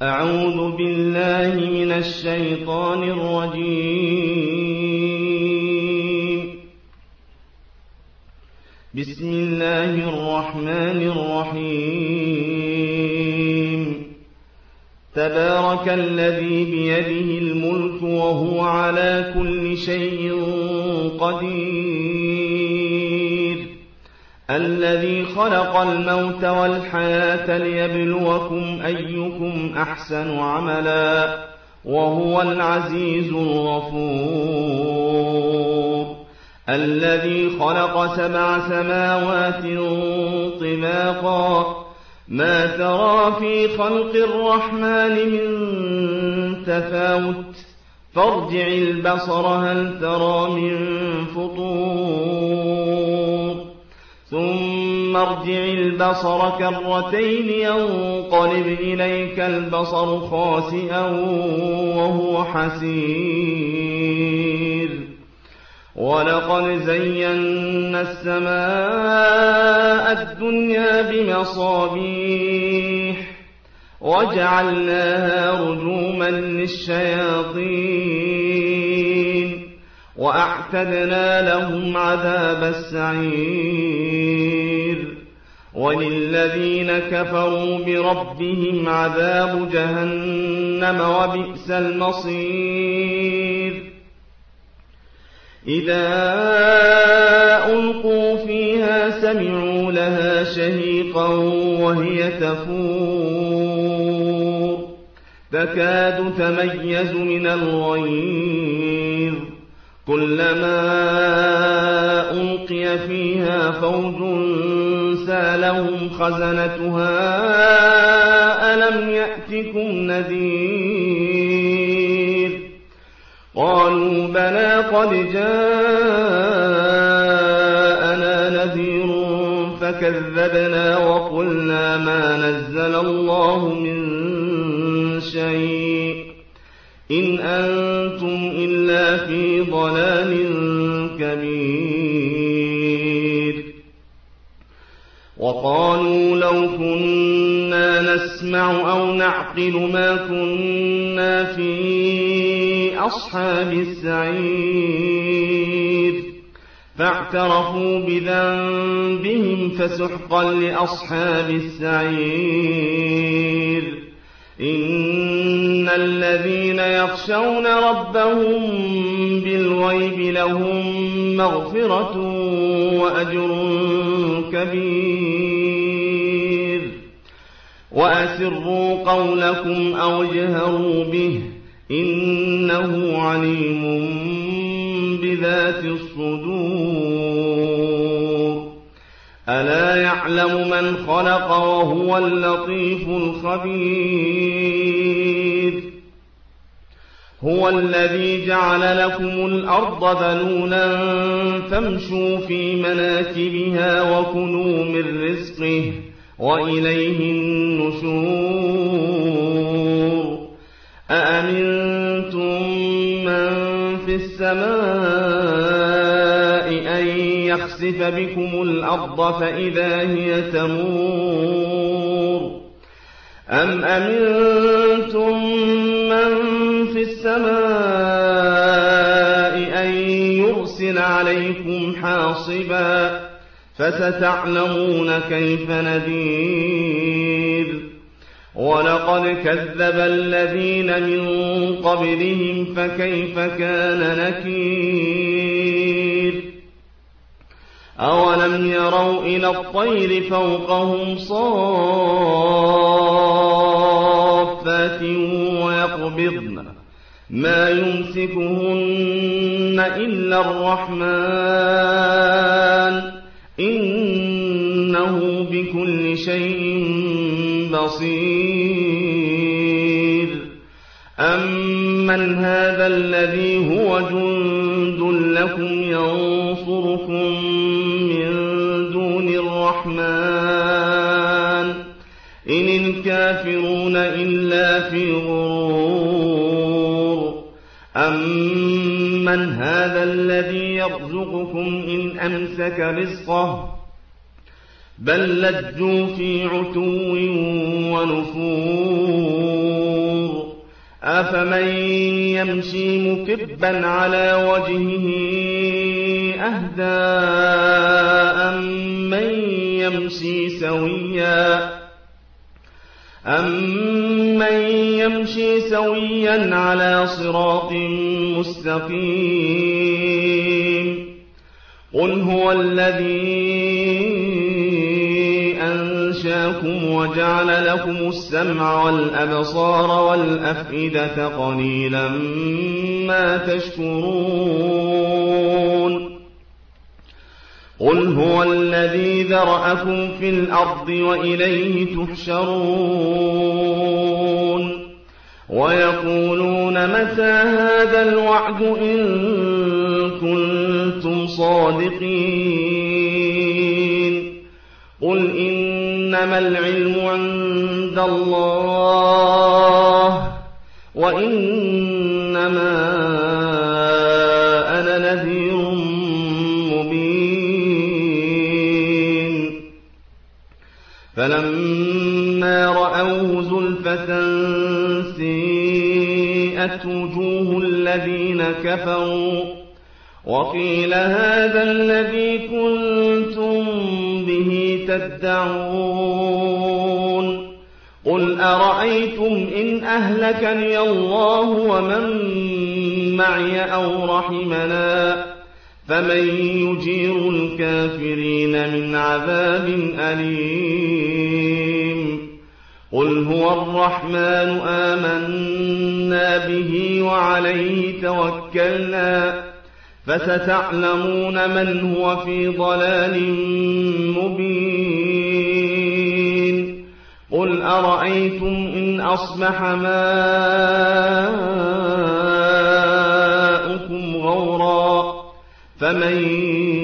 أعوذ بالله من الشيطان الرجيم. بسم الله الرحمن الرحيم. تبارك الذي بيده الملك وهو على كل شيء قدير، الذي خلق الموت والحياة ليبلوكم أيكم أحسن عملا، وهو العزيز الغفور. الذي خلق 7 سماوات طباقا، ما ترى في خلق الرحمن من تفاوت، فارجع البصر هل ترى من فطور، ثم ارجع البصر كرتين ينقلب إليك البصر خاسئا وهو حسير. ولقد زينا السماء الدنيا بمصابيح وجعلناها رجوما للشياطين، وأعتدنا لهم عذاب السعير. وللذين كفروا بربهم عذاب جهنم وبئس المصير. إذا ألقوا فيها سمعوا لها شهيقا وهي تفور، تكاد تميز من الغيظ، كلما ألقي فيها فوج سالهم خزنتها ألم يأتكم نذير، قالوا بلى قد جاءنا نذير فكذبنا وقلنا ما نزل الله من شيء إن أنتم إلا في ضلال كبير. وقالوا لو كنا نسمع أو نعقل ما كنا في أصحاب السعير، فاعترفوا بذنبهم فسحقا لأصحاب السعير. إن الذين يخشون ربهم بالغيب لهم مغفرة وأجر كبير. وأسروا قولكم أو اجهروا به إنه عليم بذات الصدور. ألا يعلم من خلق وهو اللطيف الخبير. هو الذي جعل لكم الأرض ذلولا فامشوا في مناكبها وكلوا من رزقه وإليه النشور. أأمنتم من في السماء أن يخسف بكم الأرض فإذا هي تمور، أم أمنتم من في السماء أن يرسل عليكم حاصبا، فستعلمون كيف نذير. ولقد كذب الذين من قبلهم فكيف كان نكير. أولم يروا إلى الطير فوقهم صافات ويقبضن ما يمسكهن إلا الرحمن إنه بكل شيء بصير. أمن هذا الذي هو جند لكم ينصركم من دون الرحمن إن الكافرون إلا في غرور. أمن هذا الذي يرزقكم إن أمسك رزقه بل لجوا في عتو ونفور. أفمن يمشي مكبا على وجهه أهدى أمن يمشي سويا على صراط مستقيم قل هو الذي أنشاكم وجعل لكم السمع والأبصار والأفئدة قليلا ما تشكرون قل هو الذي ذرأكم في الأرض وإليه تحشرون ويقولون متى هذا الوعد إن كنتم صادقين قل إنما العلم عند الله وإنما أنا نذير مبين فلما رأوه زلفة سيئت وجوه الذين كفروا وقيل هذا الذي كنتم به تدعون قل أرأيتم إن أهلكني الله ومن معي أو رحمنا فمن يجير الكافرين من عذاب أليم قل هو الرحمن آمنا به وعليه توكلنا فستعلمون من هو في ضلال مبين قل أرأيتم إن أصبح ماؤكم غورا فمن